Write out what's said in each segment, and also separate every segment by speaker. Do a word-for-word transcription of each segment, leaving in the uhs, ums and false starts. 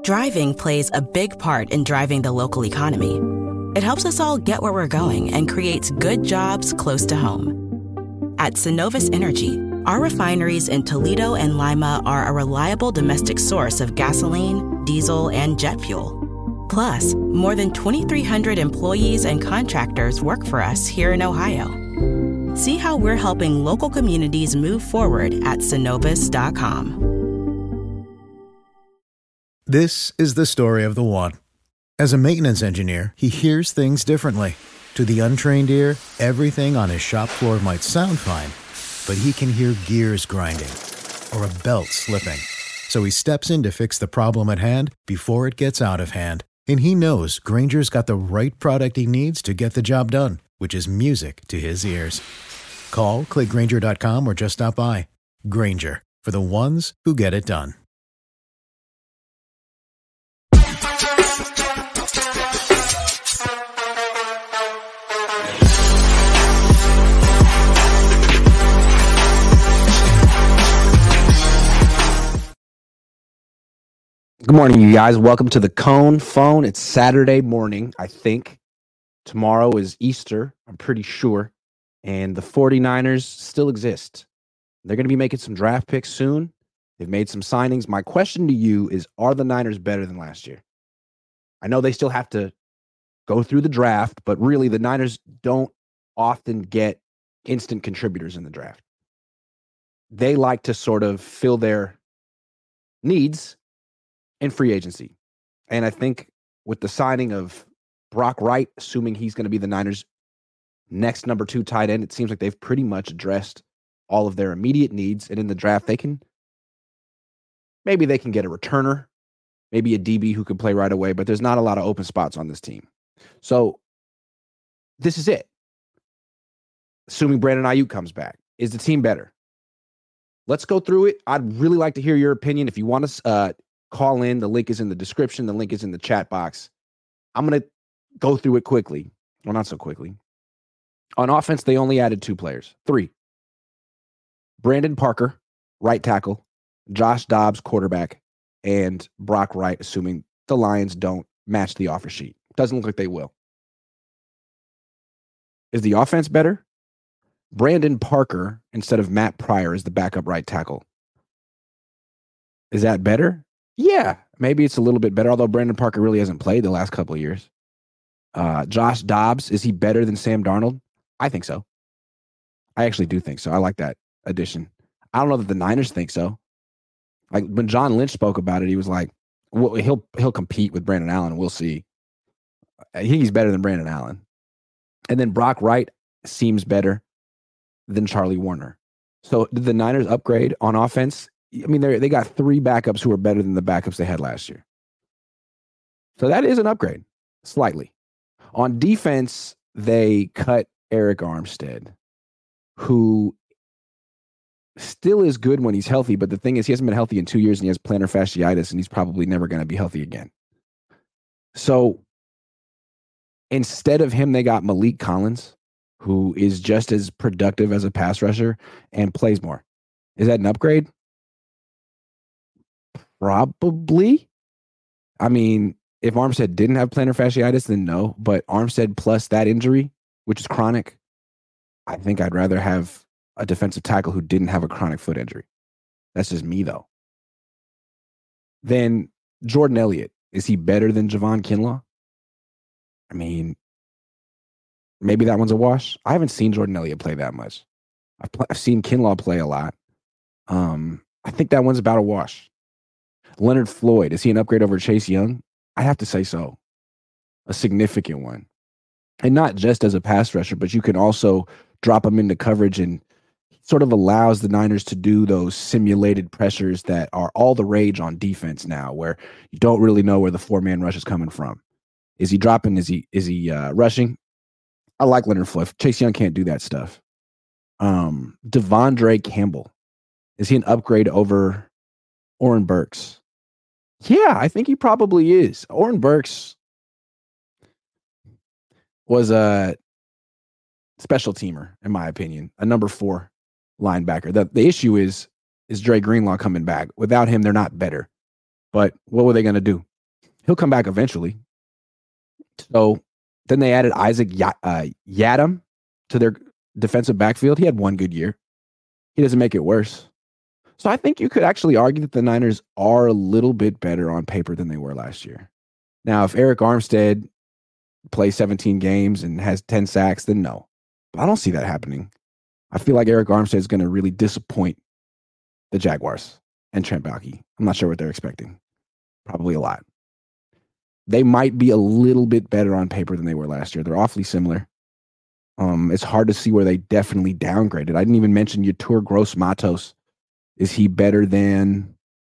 Speaker 1: Driving plays a big part in driving the local economy. It helps us all get where we're going and creates good jobs close to home. At Synovus Energy, our refineries in Toledo and Lima are a reliable domestic source of gasoline, diesel, and jet fuel. Plus, more than twenty-three hundred employees and contractors work for us here in Ohio. See how we're helping local communities move forward at synovus dot com.
Speaker 2: This is the story of the one. As a maintenance engineer, he hears things differently. To the untrained ear, everything on his shop floor might sound fine, but he can hear gears grinding or a belt slipping. So he steps in to fix the problem at hand before it gets out of hand. And he knows Grainger's got the right product he needs to get the job done, which is music to his ears. Call, click Grainger dot com, or just stop by. Grainger, for the ones who get it done.
Speaker 3: Good morning, you guys. Welcome to the Cone Phone. It's Saturday morning, I think. Tomorrow is Easter, I'm pretty sure. And the 49ers still exist. They're going to be making some draft picks soon. They've made some signings. My question to you is, are the Niners better than last year? I know they still have to go through the draft, but really the Niners don't often get instant contributors in the draft. They like to sort of fill their needs in free agency. And I think with the signing of Brock Wright, assuming he's going to be the Niners' next number two tight end, it seems like they've pretty much addressed all of their immediate needs. And in the draft, they can, maybe they can get a returner, maybe a D B who can play right away, but there's not a lot of open spots on this team. So this is it. Assuming Brandon Ayuk comes back, is the team better? Let's go through it. I'd really like to hear your opinion. If you want to uh, call in, the link is in the description. The link is in the chat box. I'm going to go through it quickly. Well, not so quickly. On offense, they only added two players. Three. Brandon Parker, right tackle. Josh Dobbs, quarterback. And Brock Wright, assuming the Lions don't match the offer sheet. Doesn't look like they will. Is the offense better? Brandon Parker, instead of Matt Pryor, is the backup right tackle. Is that better? Yeah, maybe it's a little bit better, although Brandon Parker really hasn't played the last couple of years. Uh, Josh Dobbs, is he better than Sam Darnold? I think so. I actually do think so. I like that addition. I don't know that the Niners think so. Like when John Lynch spoke about it, he was like, well, he'll he'll compete with Brandon Allen. We'll see. I think he's better than Brandon Allen. And then Brock Wright seems better than Charlie Warner. So did the Niners upgrade on offense? I mean, they they got three backups who are better than the backups they had last year. So that is an upgrade, slightly. On defense, they cut Eric Armstead, who still is good when he's healthy, but the thing is he hasn't been healthy in two years and he has plantar fasciitis and he's probably never going to be healthy again. So instead of him, they got Malik Collins, who is just as productive as a pass rusher and plays more. Is that an upgrade? Probably. I mean, if Armstead didn't have plantar fasciitis, then no. But Armstead plus that injury, which is chronic, I think I'd rather have a defensive tackle who didn't have a chronic foot injury. That's just me, though. Then Jordan Elliott. Is he better than Javon Kinlaw? I mean, maybe that one's a wash. I haven't seen Jordan Elliott play that much. I've, pl- I've seen Kinlaw play a lot. Um, I think that one's about a wash. Leonard Floyd, is he an upgrade over Chase Young? I have to say so. A significant one. And not just as a pass rusher, but you can also drop him into coverage and sort of allows the Niners to do those simulated pressures that are all the rage on defense now, where you don't really know where the four-man rush is coming from. Is he dropping? Is he is he uh, rushing? I like Leonard Floyd. Chase Young can't do that stuff. Um, Devondre Campbell, is he an upgrade over Oren Burks? Yeah, I think he probably is. Oren Burks was a special teamer, in my opinion, a number four linebacker. The, the issue is, is Dre Greenlaw coming back. Without him, they're not better. But what were they going to do? He'll come back eventually. So then they added Isaac y- uh, Yadam to their defensive backfield. He had one good year. He doesn't make it worse. So I think you could actually argue that the Niners are a little bit better on paper than they were last year. Now, if Eric Armstead plays seventeen games and has ten sacks, then no. But I don't see that happening. I feel like Eric Armstead is going to really disappoint the Jaguars and Trent Baalke. I'm not sure what they're expecting. Probably a lot. They might be a little bit better on paper than they were last year. They're awfully similar. Um, it's hard to see where they definitely downgraded. I didn't even mention Yetur Gross-Matos. Is he better than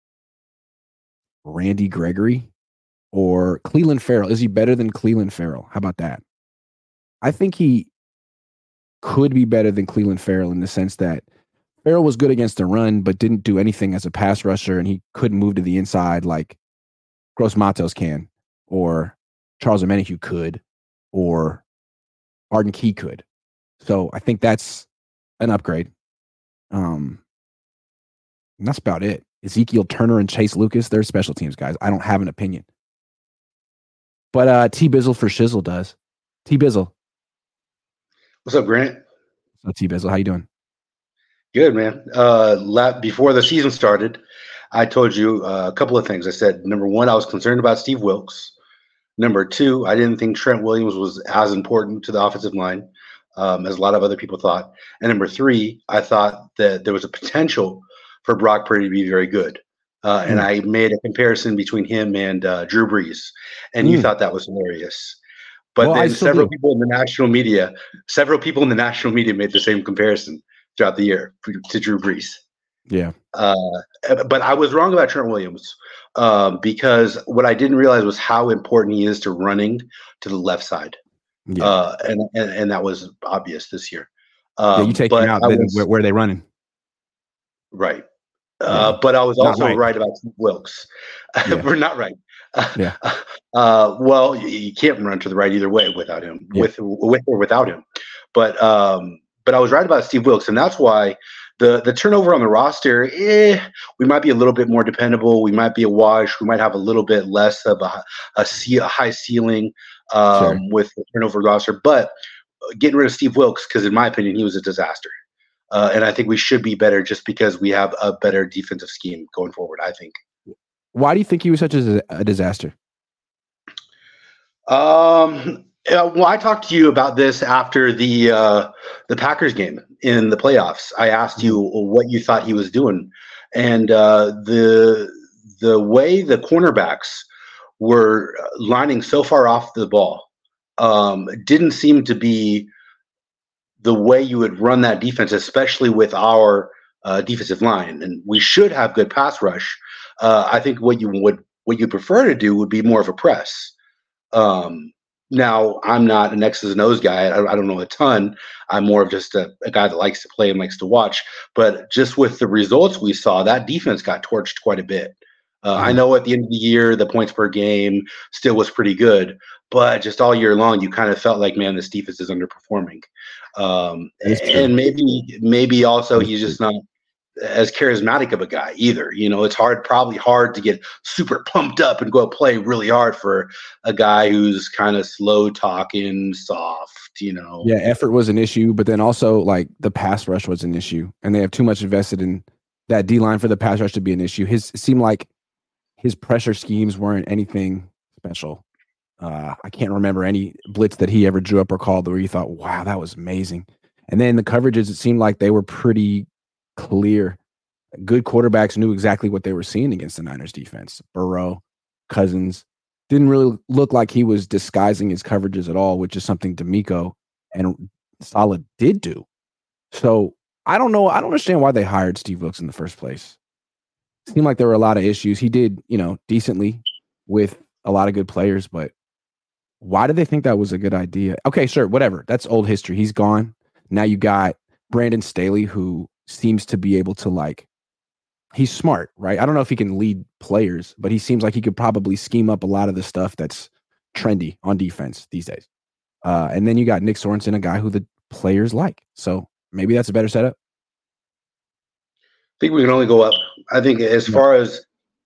Speaker 3: Randy Gregory or Cleveland Farrell? Is he better than Cleveland Farrell? How about that? I think he could be better than Cleveland Farrell in the sense that Farrell was good against the run, but didn't do anything as a pass rusher, and he couldn't move to the inside like Gross-Matos can, or Charles Omenihu could, or Arden Key could. So I think that's an upgrade. Um, and that's about it. Ezekiel Turner and Chase Lucas, they're special teams guys. I don't have an opinion. But uh, T Bizzle for Shizzle does. T Bizzle.
Speaker 4: What's up, Grant?
Speaker 3: What's up, T Bizzle? How you doing?
Speaker 4: Good, man. Uh, la- before the season started, I told you uh, a couple of things. I said, number one, I was concerned about Steve Wilks. Number two, I didn't think Trent Williams was as important to the offensive line um, as a lot of other people thought. And number three, I thought that there was a potential for Brock Purdy to be very good. Uh, mm. And I made a comparison between him and uh, Drew Brees. And mm. you thought that was hilarious. But well, then several do. people in the national media, several people in the national media made the same comparison throughout the year to Drew Brees.
Speaker 3: Yeah.
Speaker 4: Uh, but I was wrong about Trent Williams um, because what I didn't realize was how important he is to running to the left side. Yeah. Uh, and, and and that was obvious this year. Um,
Speaker 3: yeah, you take him out, then was, where, where are they running?
Speaker 4: Right. Uh, yeah. But I was also right. right about Steve Wilks. Yeah. We're not right.
Speaker 3: Yeah.
Speaker 4: Uh, well, you, you can't run to the right either way without him, yeah. with with or without him. But um, but I was right about Steve Wilks, and that's why the the turnover on the roster, eh, we might be a little bit more dependable. We might be a wash. We might have a little bit less of a a, ce- a high ceiling um, sure. with the turnover roster. But getting rid of Steve Wilks, because in my opinion, he was a disaster. Uh, and I think we should be better just because we have a better defensive scheme going forward, I think.
Speaker 3: Why do you think he was such a, a disaster?
Speaker 4: Um, well, I talked to you about this after the uh, the Packers game in the playoffs. I asked you what you thought he was doing. And uh, the the way the cornerbacks were lining so far off the ball um, didn't seem to be the way you would run that defense, especially with our uh, defensive line. And we should have good pass rush. Uh, I think what you would what you prefer to do would be more of a press. Um, now, I'm not an X's and O's guy. I, I don't know a ton. I'm more of just a, a guy that likes to play and likes to watch. But just with the results we saw, that defense got torched quite a bit. Uh, mm-hmm. I know at the end of the year, the points per game still was pretty good. But just all year long, you kind of felt like, man, this defense is underperforming. Um, and maybe maybe also he's just not as charismatic of a guy either. You know, it's hard, probably hard to get super pumped up and go play really hard for a guy who's kind of slow talking, soft, you know.
Speaker 3: Yeah, effort was an issue, but then also like the pass rush was an issue. And they have too much invested in that D-line for the pass rush to be an issue. His it seemed like his pressure schemes weren't anything special. Uh, I can't remember any blitz that he ever drew up or called where you thought, wow, that was amazing. And then the coverages, it seemed like they were pretty clear. Good quarterbacks knew exactly what they were seeing against the Niners defense. Burrow, Cousins, didn't really look like he was disguising his coverages at all, which is something D'Amico and Saleh did do. So I don't know. I don't understand why they hired Steve Wilks in the first place. It seemed like there were a lot of issues. He did, you know, decently with a lot of good players, but why did they think that was a good idea? Okay, sure, whatever. That's old history. He's gone. Now you got Brandon Staley, who seems to be able to, like, he's smart, right? I don't know if he can lead players, but he seems like he could probably scheme up a lot of the stuff that's trendy on defense these days. Uh, and then you got Nick Sorensen, a guy who the players like. So maybe that's a better setup.
Speaker 4: I think we can only go up. I think as far as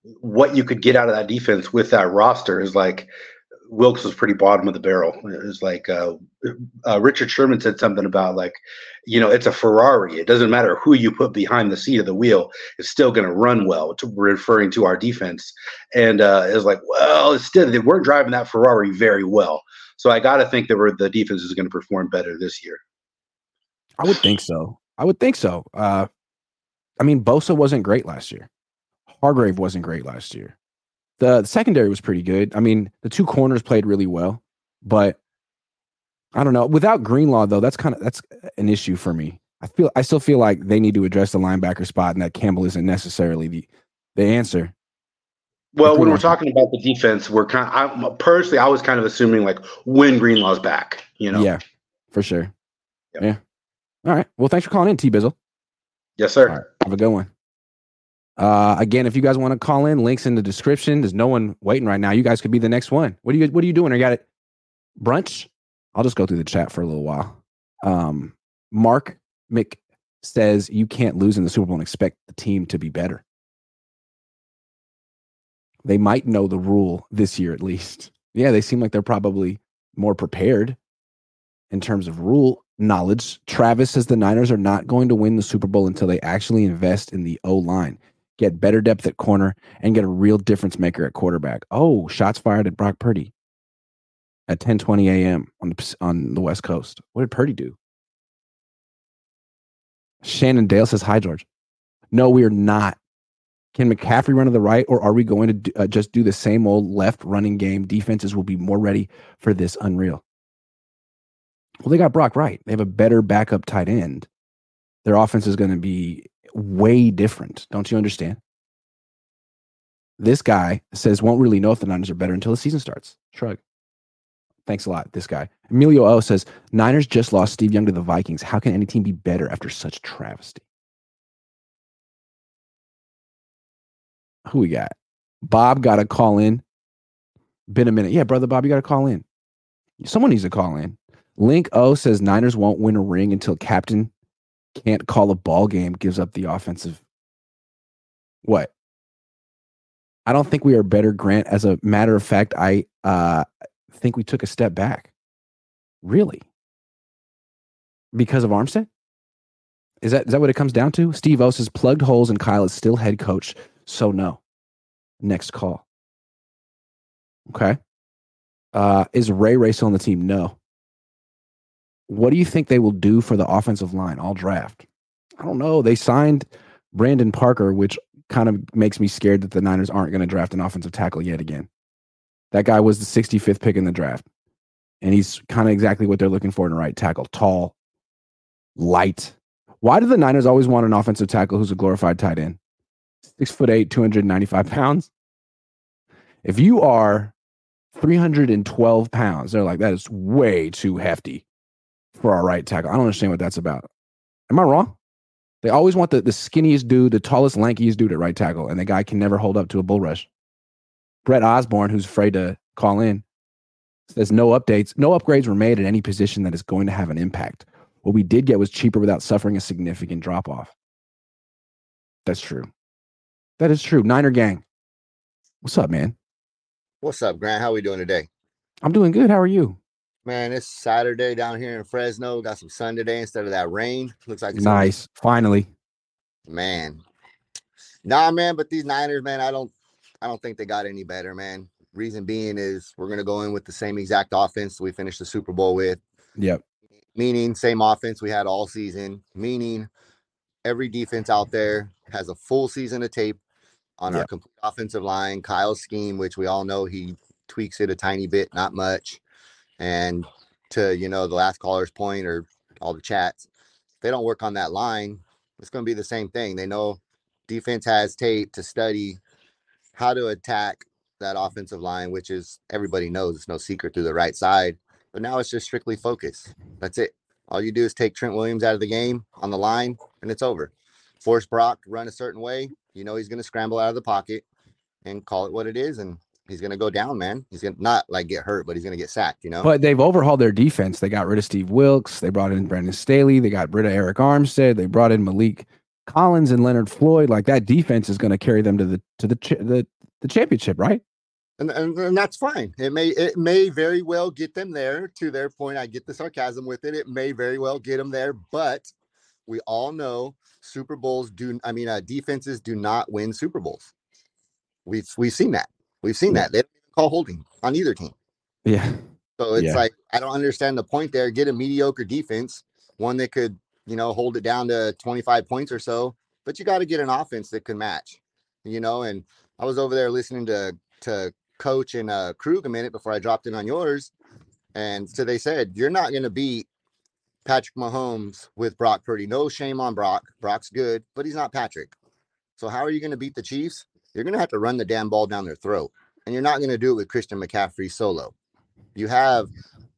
Speaker 4: what you could get out of that defense with that roster is like Wilks was pretty bottom of the barrel. It was like uh, uh, Richard Sherman said something about like, you know, it's a Ferrari. It doesn't matter who you put behind the seat of the wheel. It's still going to run well, to, referring to our defense. And uh, it was like, well, instead they weren't driving that Ferrari very well. So I got to think that we're, the defense is going to perform better this year.
Speaker 3: I would think so. I would think so. Uh, I mean, Bosa wasn't great last year. Hargrave wasn't great last year. The, the secondary was pretty good. I mean, the two corners played really well, but I don't know. Without Greenlaw, though, that's kind of that's an issue for me. I feel I still feel like they need to address the linebacker spot, and that Campbell isn't necessarily the the answer.
Speaker 4: Well, when we're talking about the defense, we're kind of, I, personally, I was kind of assuming like when Greenlaw's back, you know?
Speaker 3: Yeah, for sure.
Speaker 4: Yep.
Speaker 3: Yeah. All right. Well, thanks for calling in, T Bizzle.
Speaker 4: Yes, sir.
Speaker 3: All right, have a good one. Uh, again, if you guys want to call in, links in the description. There's no one waiting right now. You guys could be the next one. What are you What are you doing? I got it. Brunch. I'll just go through the chat for a little while. Um, Mark Mick says you can't lose in the Super Bowl and expect the team to be better. They might know the rule this year at least. Yeah, they seem like they're probably more prepared in terms of rule knowledge. Travis says the Niners are not going to win the Super Bowl until they actually invest in the O-line, get better depth at corner, and get a real difference maker at quarterback. Oh, shots fired at Brock Purdy at ten twenty a.m. on the on the West Coast. What did Purdy do? Shannon Dale says, hi, George. No, we are not. Can McCaffrey run to the right, or are we going to do, uh, just do the same old left running game? Defenses will be more ready for this unreal. Well, they got Brock Wright. They have a better backup tight end. Their offense is going to be way different. Don't you understand? This guy says won't really know if the Niners are better until the season starts. Shrug. Thanks a lot, this guy. Emilio O says, Niners just lost Steve Young to the Vikings. How can any team be better after such travesty? Who we got? Bob got to call in. Been a minute. Yeah, brother Bob, you got to call in. Someone needs to call in. Link O says Niners won't win a ring until captain can't call a ball game, gives up the offensive. What? I don't think we are better, Grant. As a matter of fact, I uh, think we took a step back. Really? Because of Armstead? Is that is that what it comes down to? Steve O says plugged holes and Kyle is still head coach, so no. Next call. Okay. Uh, is Ray Ray still on the team? No. What do you think they will do for the offensive line all draft? I don't know. They signed Brandon Parker, which kind of makes me scared that the Niners aren't going to draft an offensive tackle yet again. That guy was the sixty-fifth pick in the draft. And he's kind of exactly what they're looking for in a right tackle. Tall, light. Why do the Niners always want an offensive tackle who's a glorified tight end? Six foot eight, two hundred ninety-five pounds. If you are three hundred twelve pounds, they're like, that is way too hefty for our right tackle. I don't understand what that's about. Am I wrong? They always want the, the skinniest dude, the tallest, lankiest dude at right tackle, and the guy can never hold up to a bull rush. Brett Osborne, who's afraid to call in, says no updates, no upgrades were made at any position that is going to have an impact. What we did get was cheaper without suffering a significant drop-off. That's true. That is true. Niner gang. What's up, man?
Speaker 5: What's up, Grant? How we doing today?
Speaker 3: I'm doing good. How are you?
Speaker 5: Man, it's Saturday down here in Fresno. Got some sun today instead of that rain. Looks like it's
Speaker 3: nice. Finally.
Speaker 5: Man. Nah, man, but these Niners, man, I don't I don't think they got any better, man. Reason being is we're going to go in with the same exact offense we finished the Super Bowl with.
Speaker 3: Yep.
Speaker 5: Meaning same offense we had all season. Meaning every defense out there has a full season of tape on yep. our complete offensive line. Kyle's scheme, which we all know he tweaks it a tiny bit, not much. And to, you know, the last caller's point or all the chats, if they don't work on that line, it's going to be the same thing. They know defense has tape to study how to attack that offensive line, which is everybody knows it's no secret through the right side. But now it's just strictly focus. That's it. All you do is take Trent Williams out of the game on the line, and it's over. Force Brock to run a certain way. You know he's going to scramble out of the pocket and call it what it is, and he's going to go down, man. He's going to not, like, get hurt, but he's going to get sacked, you know?
Speaker 3: But they've overhauled their defense. They got rid of Steve Wilks. They brought in Brandon Staley. They got rid of Eric Armstead. They brought in Malik Collins and Leonard Floyd. Like, that defense is going to carry them to the to the the the championship, right?
Speaker 5: And, and and that's fine. It may it may very well get them there. To their point, I get the sarcasm with it. It may very well get them there, but we all know Super Bowls do. I mean, uh, defenses do not win Super Bowls. We've we've seen that. We've seen
Speaker 3: Yeah.
Speaker 5: that. They don't even call holding on either team.
Speaker 3: Yeah.
Speaker 5: So it's
Speaker 3: Yeah.
Speaker 5: like I don't understand the point there. Get a mediocre defense, one that could, you know, hold it down to twenty-five points or so. But you got to get an offense that can match. You know, and I was over there listening to to. Coach and uh Krug a minute before I dropped in on yours, and so they said you're not going to beat Patrick Mahomes with Brock Purdy. No shame on Brock. Brock's good, but he's not Patrick. So how are you going to beat the Chiefs? You're going to have to run the damn ball down their throat, and you're not going to do it with Christian McCaffrey solo. You have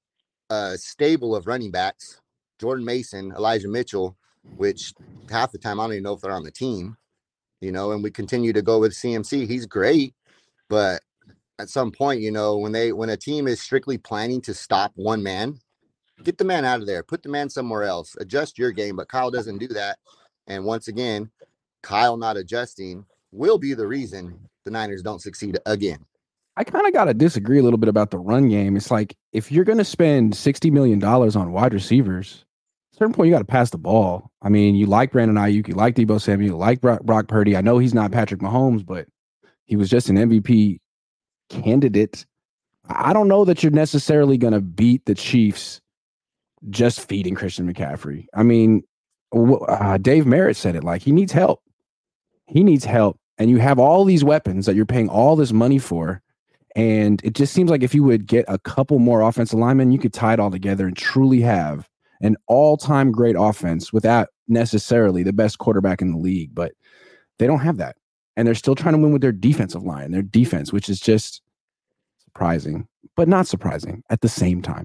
Speaker 5: a stable of running backs: Jordan Mason, Elijah Mitchell, which half the time I don't even know if they're on the team. You know, and we continue to go with C M C. He's great, but at some point, you know, when they when a team is strictly planning to stop one man, get the man out of there, put the man somewhere else, adjust your game. But Kyle doesn't do that. And once again, Kyle not adjusting will be the reason the Niners don't succeed again.
Speaker 3: I kind of got to disagree a little bit about the run game. It's like if you're going to spend sixty million dollars on wide receivers, at a certain point, you got to pass the ball. I mean, you like Brandon Ayuk, you like Deebo Samuel, you like Brock, Brock Purdy. I know he's not Patrick Mahomes, but he was just an M V P candidate. I don't know that you're necessarily going to beat the Chiefs just feeding Christian McCaffrey. I mean, uh, Dave Merritt said it, like he needs help. He needs help. And you have all these weapons that you're paying all this money for. And it just seems like if you would get a couple more offensive linemen, you could tie it all together and truly have an all-time great offense without necessarily the best quarterback in the league. But they don't have that. And they're still trying to win with their defensive line, their defense, which is just surprising, but not surprising at the same time.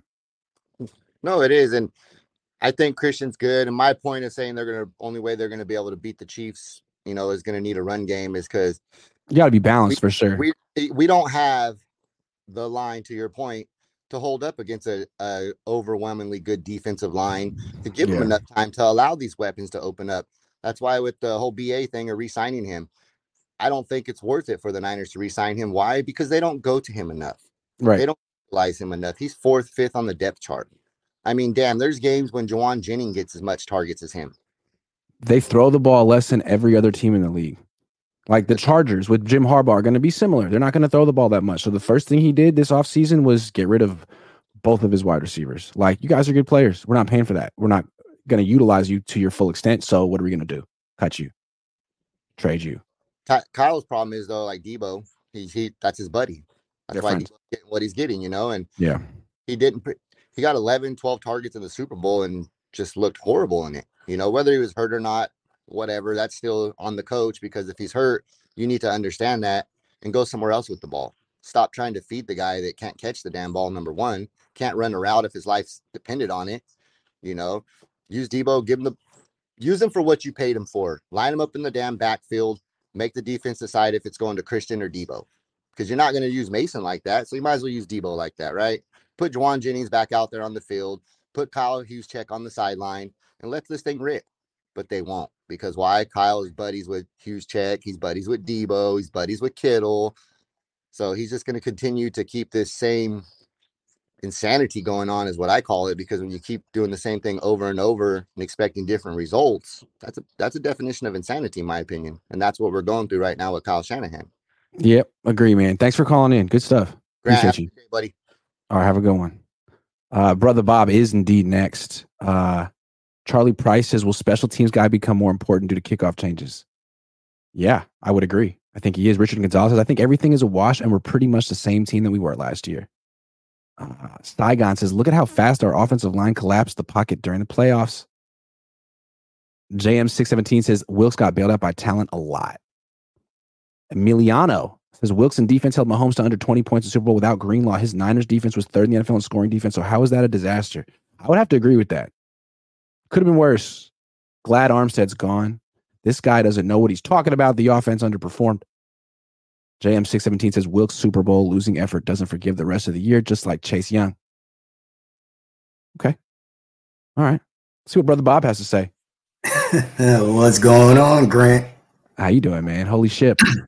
Speaker 5: No, it is. And I think Christian's good. And my point is saying they're going to, only way they're going to be able to beat the Chiefs, you know, is going to need a run game is because
Speaker 3: you got to be balanced
Speaker 5: we,
Speaker 3: for sure.
Speaker 5: We, we don't have the line, to your point, to hold up against a, a overwhelmingly good defensive line to give yeah. them enough time to allow these weapons to open up. That's why with the whole B A thing of re-signing him, I don't think it's worth it for the Niners to re-sign him. Why? Because they don't go to him enough.
Speaker 3: Right.
Speaker 5: They don't utilize him enough. He's fourth, fifth on the depth chart. I mean, damn, there's games when Juwan Jennings gets as much targets as him.
Speaker 3: They throw the ball less than every other team in the league. Like the Chargers with Jim Harbaugh are going to be similar. They're not going to throw the ball that much. So the first thing he did this offseason was get rid of both of his wide receivers. Like, you guys are good players. We're not paying for that. We're not going to utilize you to your full extent. So what are we going to do? Cut you. Trade you.
Speaker 5: Kyle's problem is though, like Deebo, he he that's his buddy. That's
Speaker 3: They're
Speaker 5: why
Speaker 3: friends.
Speaker 5: he's getting what he's getting, you know. And
Speaker 3: yeah,
Speaker 5: he didn't. He got eleven, twelve targets in the Super Bowl and just looked horrible in it. You know, whether he was hurt or not, whatever. That's still on the coach because if he's hurt, you need to understand that and go somewhere else with the ball. Stop trying to feed the guy that can't catch the damn ball. Number one, can't run a route if his life's dependent on it. You know, use Deebo, give him the, use him for what you paid him for. Line him up in the damn backfield. Make the defense decide if it's going to Christian or Deebo, because you're not going to use Mason like that. So you might as well use Deebo like that, right? Put Juwan Jennings back out there on the field. Put Kyle Juszczyk on the sideline and let this thing rip. But they won't, because why? Kyle is buddies with Juszczyk. He's buddies with Deebo. He's buddies with Kittle. So he's just going to continue to keep this same insanity going on, is what I call it, because when you keep doing the same thing over and over and expecting different results, that's a that's a definition of insanity, in my opinion. And that's what we're going through right now with Kyle Shanahan.
Speaker 3: Yep, agree, man. Thanks for calling in. Good stuff.
Speaker 5: Grant,
Speaker 3: Appreciate you,
Speaker 5: day, buddy.
Speaker 3: All right, have a good one. Uh, Brother Bob is indeed next. Uh, Charlie Price says, will special teams guy become more important due to kickoff changes? Yeah, I would agree. I think he is. Richard Gonzalez says, I think everything is a wash and we're pretty much the same team that we were last year. Uh, Saigon says, look at how fast our offensive line collapsed the pocket during the playoffs. J M six seventeen says, Wilkes got bailed out by talent a lot. Emiliano says, Wilkes' defense held Mahomes to under twenty points in the Super Bowl without Greenlaw. His Niners defense was third in the N F L in scoring defense. So how is that a disaster? I would have to agree with that. Could have been worse. Glad Armstead's gone. This guy doesn't know what he's talking about. The offense underperformed. J M six seventeen says, Wilkes' Super Bowl losing effort doesn't forgive the rest of the year, just like Chase Young. Okay. All right. Let's see what Brother Bob has to say.
Speaker 6: What's going on, Grant?
Speaker 3: How you doing, man? Holy shit.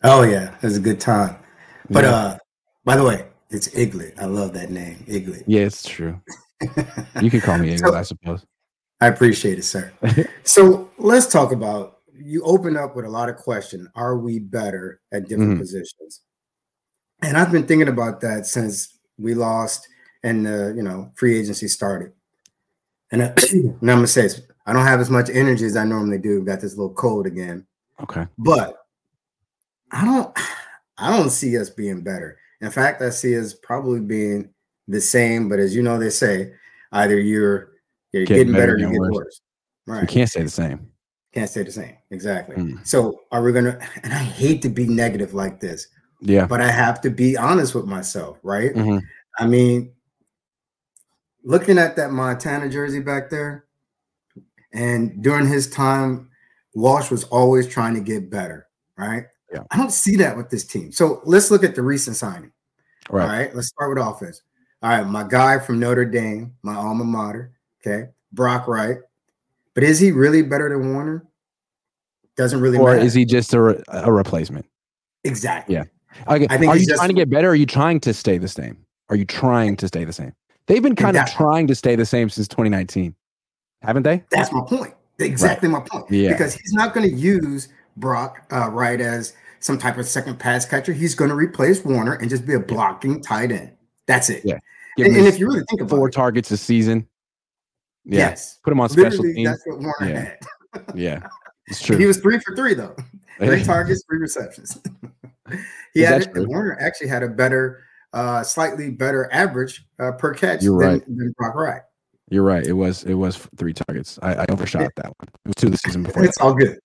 Speaker 6: Oh yeah, it was a good time. But
Speaker 3: Yeah.
Speaker 6: uh, by the way, it's Iglet. I love that name, Iglet.
Speaker 3: Yeah, it's true. You can call me Iglet,
Speaker 6: So-
Speaker 3: I suppose.
Speaker 6: I appreciate it, sir. So let's talk about, you open up with a lot of question. Are we better at different
Speaker 3: Mhm.
Speaker 6: positions? And I've been thinking about that since we lost and the, you know, free agency started. And, I, and I'm gonna say this, I don't have as much energy as I normally do. Got this little cold again.
Speaker 3: Okay.
Speaker 6: But I don't I don't see us being better. In fact, I see us probably being the same, but as you know, they say either you're you're
Speaker 3: Getting
Speaker 6: getting
Speaker 3: better,
Speaker 6: better or you're
Speaker 3: getting
Speaker 6: getting
Speaker 3: worse.
Speaker 6: worse. Right.
Speaker 3: You can't say the same.
Speaker 6: Can't say the same. Exactly.
Speaker 3: Mm.
Speaker 6: So are we gonna, and I hate to be negative like this,
Speaker 3: Yeah.
Speaker 6: but I have to be honest with myself, right?
Speaker 3: Mhm.
Speaker 6: I mean, looking at that Montana jersey back there, and during his time, Walsh was always trying to get better, right?
Speaker 3: Yeah.
Speaker 6: I don't see that with this team. So let's look at the recent signing.
Speaker 3: Right.
Speaker 6: All right, let's start with offense. All right, my guy from Notre Dame, my alma mater, okay, Brock Wright. But is he really better than Warner? Doesn't really
Speaker 3: Or
Speaker 6: matter.
Speaker 3: is he just a, re- a replacement?
Speaker 6: Exactly.
Speaker 3: Yeah. Okay.
Speaker 6: I think
Speaker 3: Are
Speaker 6: he's
Speaker 3: you
Speaker 6: just-
Speaker 3: trying to get better? Or are you trying to stay the same? Are you trying to stay the same? They've been kind of
Speaker 6: that-
Speaker 3: trying to stay the same since twenty nineteen, haven't they?
Speaker 6: That's my point. Exactly my point.
Speaker 3: Yeah.
Speaker 6: Because he's not going to use Brock uh, Wright as some type of second pass catcher. He's going to replace Warner and just be a blocking tight end. That's it.
Speaker 3: Yeah. Give
Speaker 6: And,
Speaker 3: him
Speaker 6: and if you really think about
Speaker 3: four
Speaker 6: it,
Speaker 3: targets a season. Yeah.
Speaker 6: yes,
Speaker 3: Put him on special
Speaker 6: literally,
Speaker 3: teams.
Speaker 6: that's what Warner
Speaker 3: Yeah.
Speaker 6: had.
Speaker 3: Yeah. It's
Speaker 6: And
Speaker 3: true.
Speaker 6: he was three for three though. Three targets, three receptions. he
Speaker 3: Is
Speaker 6: had
Speaker 3: that true?
Speaker 6: Warner actually had a better, uh, slightly better average uh, per catch
Speaker 3: You're
Speaker 6: than,
Speaker 3: right.
Speaker 6: than Brock Wright.
Speaker 3: You're right. It was it was three targets. I, I overshot
Speaker 6: Yeah.
Speaker 3: that one. It was two the season before.
Speaker 6: It's all good.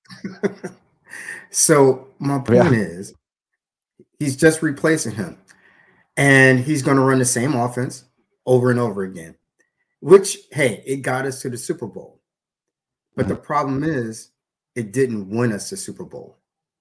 Speaker 6: So my point
Speaker 3: Yeah.
Speaker 6: is, he's just replacing him, and he's going to run the same offense over and over again. Which, hey, it got us to the Super Bowl, but the problem is, it didn't win us the Super Bowl,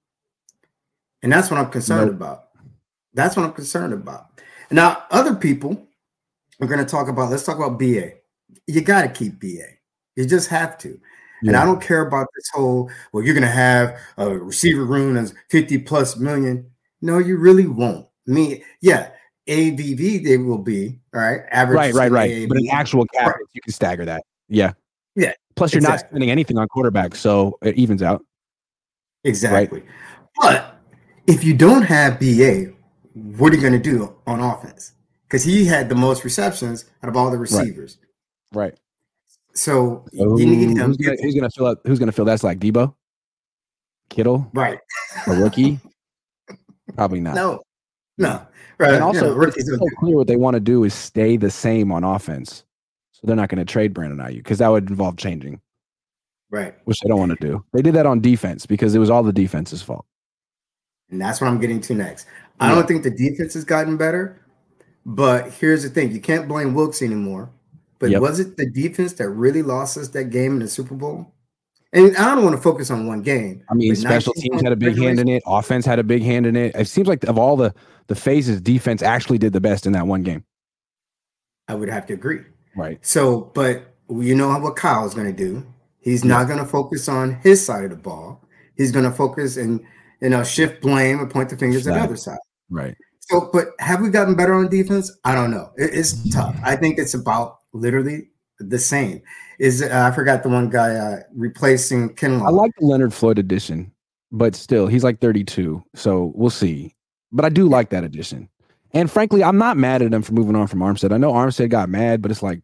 Speaker 6: and that's what I'm concerned
Speaker 3: Nope.
Speaker 6: about. That's what I'm concerned about. Now, other people are going to talk about. Let's talk about B A. You got to keep B A. You just have to. And
Speaker 3: Yeah.
Speaker 6: I don't care about this whole, well, you're going to have a receiver room that's fifty plus million. No, you really won't. I mean, yeah, A B V they will be, all right? Average.
Speaker 3: Right, right, right.
Speaker 6: A A V.
Speaker 3: But an actual cap,
Speaker 6: Right.
Speaker 3: you can stagger that. Yeah.
Speaker 6: Yeah,
Speaker 3: Plus, you're not
Speaker 6: exactly.
Speaker 3: spending anything on quarterback, so it evens out.
Speaker 6: Exactly. But if you don't have B A, what are you going to do on offense? Because he had the most receptions out of all the receivers.
Speaker 3: Right.
Speaker 6: So
Speaker 3: So
Speaker 6: you need
Speaker 3: who-
Speaker 6: him.
Speaker 3: who's, gonna, who's gonna fill up? Who's gonna fill that's like Debo, Kittle,
Speaker 6: Right.
Speaker 3: a rookie? Probably not.
Speaker 6: No. No. Right.
Speaker 3: And also,
Speaker 6: you know, rookies
Speaker 3: it's
Speaker 6: will
Speaker 3: so clear what they want to do is stay the same on offense. So they're not going to trade Brandon Ayuk because that would involve changing,
Speaker 6: Right.
Speaker 3: which they don't want to do. They did that on defense because it was all the defense's fault.
Speaker 6: And that's what I'm getting to next. I
Speaker 3: Yeah.
Speaker 6: don't think the defense has gotten better, but here's the thing. You can't blame Wilkes anymore. But
Speaker 3: Yep.
Speaker 6: was it the defense that really lost us that game in the Super Bowl? And I don't want to focus on one game.
Speaker 3: I mean,
Speaker 6: but
Speaker 3: special
Speaker 6: nineteen
Speaker 3: teams had a big hand in it. Offense had a big hand in it. It seems like of all the the phases, defense actually did the best in that one game.
Speaker 6: I would have to agree.
Speaker 3: Right.
Speaker 6: So, but you know what Kyle's going to do. He's not going to focus on his side of the ball. He's going to focus and, you know, shift blame and point the fingers at the
Speaker 3: Right.
Speaker 6: other side.
Speaker 3: Right.
Speaker 6: So, but have we gotten better on defense? I don't know. It, it's tough. I think it's about literally the same. Is uh, I forgot the one guy uh, replacing Kinlaw.
Speaker 3: I like the Leonard Floyd addition, but still, he's like thirty-two, so we'll see. But I do like that addition. And frankly, I'm not mad at him for moving on from Armstead. I know Armstead got mad, but it's like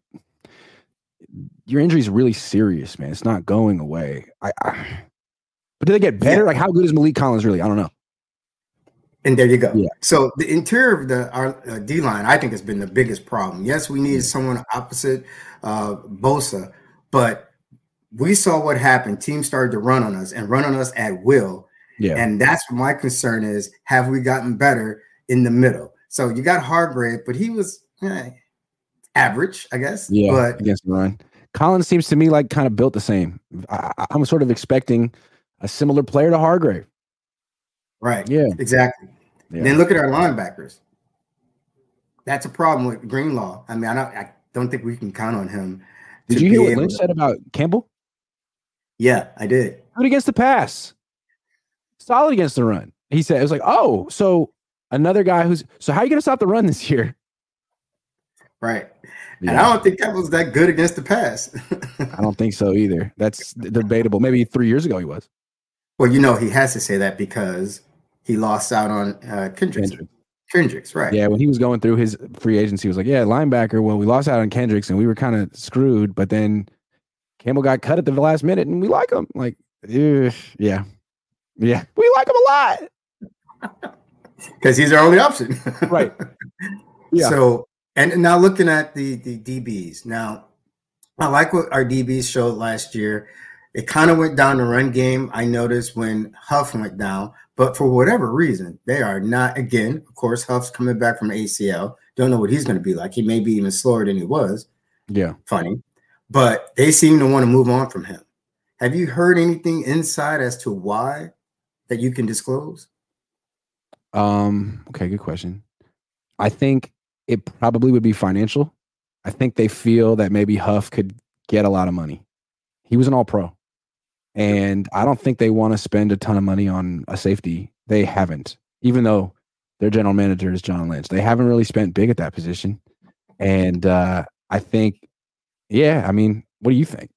Speaker 3: your injury is really serious, man. It's not going away. I, I but do they get better?
Speaker 6: Yeah.
Speaker 3: Like, how good is Malik Collins really? I don't know.
Speaker 6: And there you go.
Speaker 3: Yeah.
Speaker 6: So the interior of the our uh, D line, I think, has been the biggest problem. Yes, we need someone opposite uh, Bosa, but we saw what happened. Teams started to run on us and run on us at will.
Speaker 3: Yeah.
Speaker 6: And that's what my concern is. Have we gotten better in the middle? So you got Hargrave, but he was eh, average, I guess.
Speaker 3: Yeah.
Speaker 6: But
Speaker 3: Against the run. Collins seems to me like kind of built the same. I, I- I'm sort of expecting a similar player to Hargrave.
Speaker 6: right.
Speaker 3: Yeah.
Speaker 6: Exactly.
Speaker 3: Yeah.
Speaker 6: Then look at our linebackers. That's a problem with Greenlaw. I mean, I don't, I don't think we can count on him.
Speaker 3: Did
Speaker 6: to
Speaker 3: you
Speaker 6: be
Speaker 3: hear what
Speaker 6: able
Speaker 3: Lynch
Speaker 6: to-
Speaker 3: said about Campbell?
Speaker 6: Yeah, I did.
Speaker 3: Good against the pass. Solid against the run. he said, it was like, oh, so another guy who's, so how are you going to stop the run this year?
Speaker 6: Right.
Speaker 3: Yeah.
Speaker 6: And I don't think that was that good against the pass.
Speaker 3: I don't think so either. That's debatable. Maybe three years ago he was.
Speaker 6: Well, you know, he has to say that because he lost out on uh, Kendricks.
Speaker 3: Kendrick.
Speaker 6: Kendricks, right.
Speaker 3: Yeah, when he was going through his free agency, he was like, yeah, linebacker, well, we lost out on Kendricks and we were kind of screwed, but then Campbell got cut at the last minute and we like him. Like, ugh, yeah. Yeah, we like him a lot.
Speaker 6: Because he's our only option.
Speaker 3: Right. Yeah.
Speaker 6: So, and now looking at the, the D Bs. Now, I like what our D Bs showed last year. It kind of went down the run game. I noticed when Huff went down, but for whatever reason, they are not. Again, of course, Huff's coming back from A C L. Don't know what he's going to be like. He may be even slower than he was.
Speaker 3: Yeah.
Speaker 6: Funny. But they seem to want to move on from him. Have you heard anything inside as to why that you can disclose?
Speaker 3: Um, okay, good question. I think it probably would be financial. I think they feel that maybe Huff could get a lot of money. He was an all-pro. And I don't think they want to spend a ton of money on a safety. They haven't, even though their general manager is John Lynch. They haven't really spent big at that position. And uh, I think, yeah, I mean, what do you think?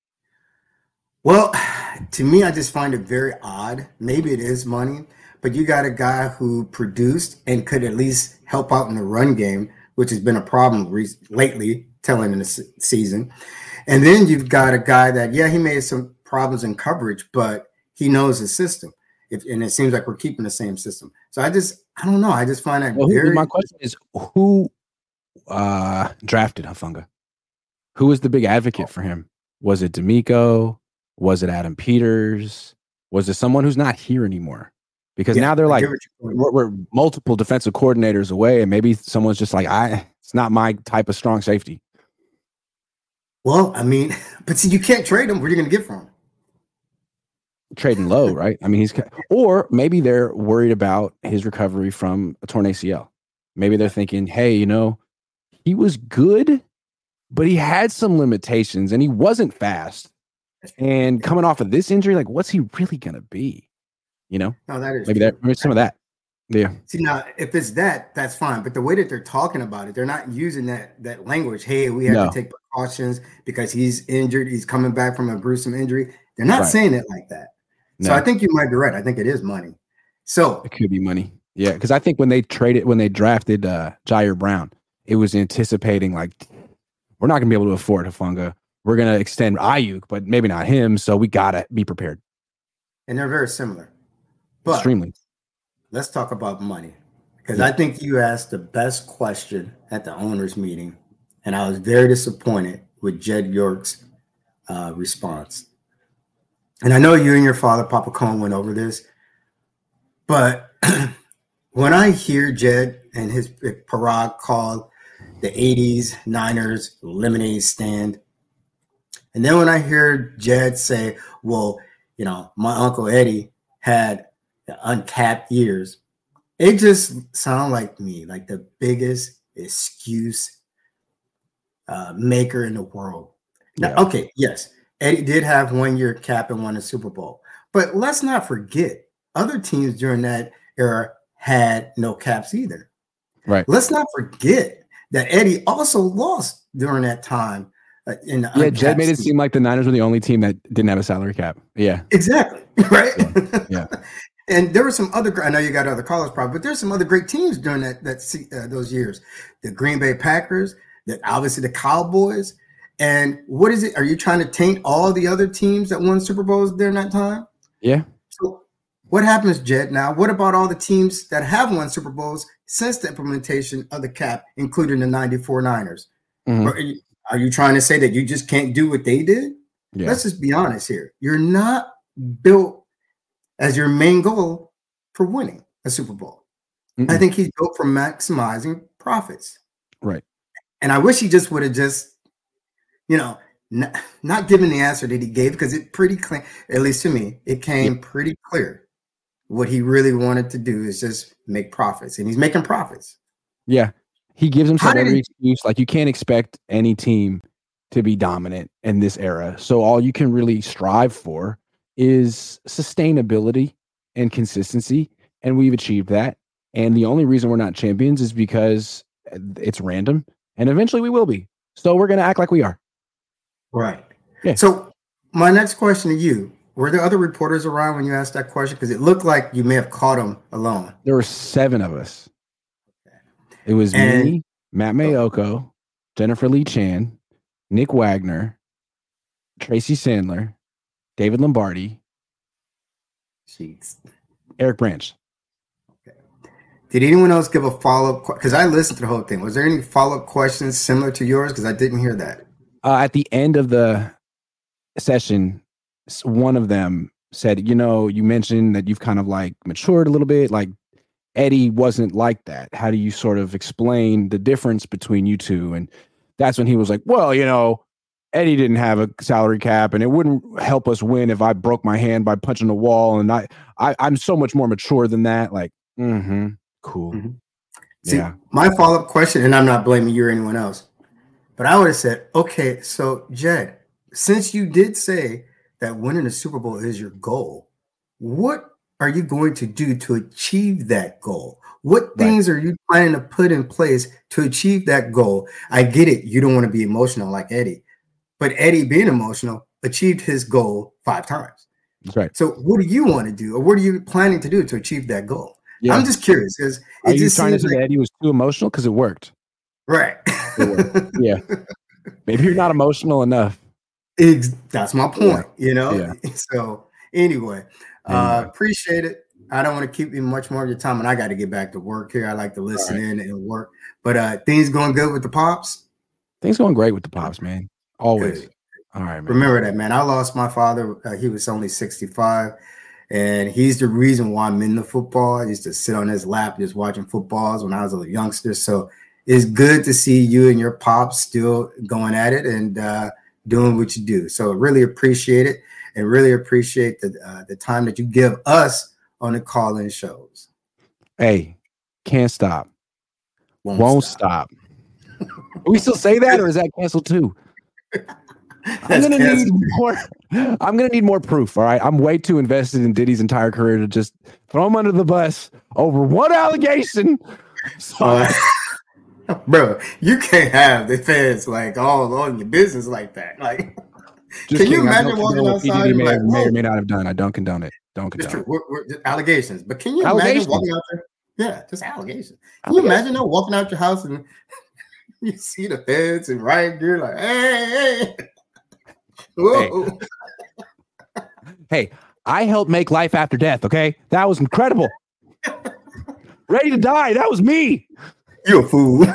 Speaker 6: Well, to me, I just find it very odd. Maybe it is money, but you got a guy who produced and could at least help out in the run game, which has been a problem re- lately, telling in the se- season. And then you've got a guy that, yeah, he made some problems in coverage, but he knows the system. If, and it seems like we're keeping the same system. So I just, I don't know. I just find that
Speaker 3: well,
Speaker 6: very.
Speaker 3: My question is, who uh, drafted Hufanga? Who was the big advocate for him? Was it D'Amico? Was it Adam Peters? Was it someone who's not here anymore? Because
Speaker 6: Yeah,
Speaker 3: now they're
Speaker 6: I
Speaker 3: like,
Speaker 6: get what you're saying.
Speaker 3: we're, we're multiple defensive coordinators away, and maybe someone's just like, I, it's not my type of strong safety.
Speaker 6: Well, I mean, but see, you can't trade him. What are you going to get from him?
Speaker 3: Trading low, right? I mean, he's, or maybe they're worried about his recovery from a torn A C L. Maybe they're thinking, hey, you know, he was good, but he had some limitations and he wasn't fast. And coming off of this injury, like, what's he really going to be? You know,
Speaker 6: No, that is
Speaker 3: maybe
Speaker 6: true.
Speaker 3: that, maybe some of that. Yeah.
Speaker 6: See, now, if it's that, that's fine. But the way that they're talking about it, they're not using that that language. Hey, we have
Speaker 3: No.
Speaker 6: to take precautions because he's injured. He's coming back from a gruesome injury. They're not
Speaker 3: Right.
Speaker 6: saying it like that. So
Speaker 3: No.
Speaker 6: I think you might be right. I think it is money. So
Speaker 3: It could be money. Yeah. Because I think when they traded, when they drafted uh, Jair Brown, it was anticipating like, we're not going to be able to afford Hufanga. We're going to extend Ayuk, but maybe not him. So we got to be prepared.
Speaker 6: and they're very similar. But
Speaker 3: Extremely.
Speaker 6: let's talk about money. Because
Speaker 3: Yeah.
Speaker 6: I think you asked the best question at the owners' meeting. And I was very disappointed with Jed York's uh, response. And I know you and your father, Papa Cohn, went over this. But when I hear Jed and his parade called the eighties Niners lemonade stand, and then when I hear Jed say, well, you know, my Uncle Eddie had the uncapped years, it just sounded like me, like the biggest excuse uh, maker in the world. Now,
Speaker 3: Yeah.
Speaker 6: okay, yes, Eddie did have one year cap and won a Super Bowl. But let's not forget, other teams during that era had no caps either.
Speaker 3: Right.
Speaker 6: Let's not forget that Eddie also lost during that time. Uh, in the
Speaker 3: Yeah.
Speaker 6: uncapped
Speaker 3: Jed made it
Speaker 6: season.
Speaker 3: seem like the Niners were the only team that didn't have a salary cap. Yeah.
Speaker 6: Exactly. Right.
Speaker 3: Yeah.
Speaker 6: And there were some other, I know you got other college problems, but there's some other great teams during that, that se- uh, those years. The Green Bay Packers, that obviously the Cowboys. And what is it? Are you trying to taint all the other teams that won Super Bowls during that time?
Speaker 3: Yeah.
Speaker 6: So what happens, Jed? Now, what about all the teams that have won Super Bowls since the implementation of the cap, including the ninety-four Niners?
Speaker 3: Mhm.
Speaker 6: Or are, you, are you trying to say that you just can't do what they did?
Speaker 3: Yeah.
Speaker 6: Let's just be honest here. You're not built as your main goal for winning a Super Bowl.
Speaker 3: Mm-mm.
Speaker 6: I think he's built for maximizing profits.
Speaker 3: Right.
Speaker 6: And I wish he just would have just, you know, not, not given the answer that he gave, because it pretty clear, at least to me, it came pretty clear. What he really wanted to do is just make profits, and he's making profits.
Speaker 3: Yeah. He gives himself
Speaker 6: How did
Speaker 3: every
Speaker 6: he-
Speaker 3: excuse. Like, you can't expect any team to be dominant in this era. So all you can really strive for is sustainability and consistency. and we've achieved that. And the only reason we're not champions is because it's random, and eventually we will be. So we're going to act like we are.
Speaker 6: Right.
Speaker 3: Yeah.
Speaker 6: So my next question to you, were there other reporters around when you asked that question? Because it looked like you may have caught them alone.
Speaker 3: There were seven of us. It was
Speaker 6: And-
Speaker 3: me, Matt Mayoko, Jennifer Lee Chan, Nick Wagner, Tracy Sandler, David Lombardi,
Speaker 6: Jeez.
Speaker 3: Eric Branch.
Speaker 6: Did anyone else give a follow-up? Because I listened to the whole thing. Was there any follow-up questions similar to yours? Because I didn't hear that.
Speaker 3: Uh, at the end of the session, s- one of them said, you know, you mentioned that you've kind of like matured a little bit. Like Eddie wasn't like that. How do you sort of explain the difference between you two? And that's when he was like, well, you know, Eddie didn't have a salary cap, and it wouldn't help us win if I broke my hand by punching a wall. And I, I I'm so much more mature than that. Like, mm-hmm, cool.
Speaker 6: Mm-hmm. See,
Speaker 3: Yeah.
Speaker 6: my follow-up question, and I'm not blaming you or anyone else, but I would have said, okay, so Jed, since you did say that winning the Super Bowl is your goal, what are you going to do to achieve that goal? What
Speaker 3: Right.
Speaker 6: things are you planning to put in place to achieve that goal? I get it. You don't want to be emotional like Eddie, but Eddie being emotional achieved his goal five times.
Speaker 3: That's right.
Speaker 6: So what do you want to do, or what are you planning to do to achieve that goal?
Speaker 3: Yeah.
Speaker 6: I'm just curious because
Speaker 3: Are
Speaker 6: it
Speaker 3: you
Speaker 6: just
Speaker 3: trying to
Speaker 6: seems
Speaker 3: say
Speaker 6: like,
Speaker 3: that Eddie was too emotional? Because it worked.
Speaker 6: right.
Speaker 3: Yeah. Maybe you're not emotional enough.
Speaker 6: Ex- That's my point, you know?
Speaker 3: Yeah.
Speaker 6: So anyway, uh,
Speaker 3: Anyway.
Speaker 6: appreciate it. I don't want to keep you much more of your time, and I got to get back to work here. I like to listen in and work. But uh, things going good with the Pops?
Speaker 3: Things going great with the Pops, man. Always.
Speaker 6: Good.
Speaker 3: All right, man.
Speaker 6: Remember that, man. I lost my father. Uh, he was only sixty-five, and he's the reason why I'm in the football. I used to sit on his lap just watching footballs when I was a youngster. So it's good to see you and your Pops still going at it and uh, doing what you do. So really appreciate it, and really appreciate the uh, the time that you give us on the call-in shows.
Speaker 3: Hey, can't stop.
Speaker 6: Won't,
Speaker 3: Won't
Speaker 6: stop.
Speaker 3: stop. We still say that, or is that canceled too? I'm
Speaker 6: That's
Speaker 3: gonna need
Speaker 6: canceled.
Speaker 3: more. I'm gonna need more proof. All right, I'm way too invested in Diddy's entire career to just throw him under the bus over one allegation. So,
Speaker 6: Uh, bro, you can't have the fans like all on your business like that. Like,
Speaker 3: just
Speaker 6: can you
Speaker 3: kidding. I
Speaker 6: imagine
Speaker 3: don't
Speaker 6: walking
Speaker 3: condone what P.
Speaker 6: outside
Speaker 3: Diddy
Speaker 6: and
Speaker 3: may,
Speaker 6: like,
Speaker 3: have- may or
Speaker 6: whoa.
Speaker 3: may not have done. I don't condone it. Don't
Speaker 6: It's
Speaker 3: condone
Speaker 6: true.
Speaker 3: it.
Speaker 6: We're, we're, just allegations. But can you
Speaker 3: Allegations.
Speaker 6: imagine walking out there? Yeah, just allegations. Can you imagine though walking out your house and you see the feds and riot gear like, hey, hey, whoa.
Speaker 3: Hey, I helped make Life After Death. Okay, that was incredible. Ready to Die. That was me.
Speaker 6: You a fool.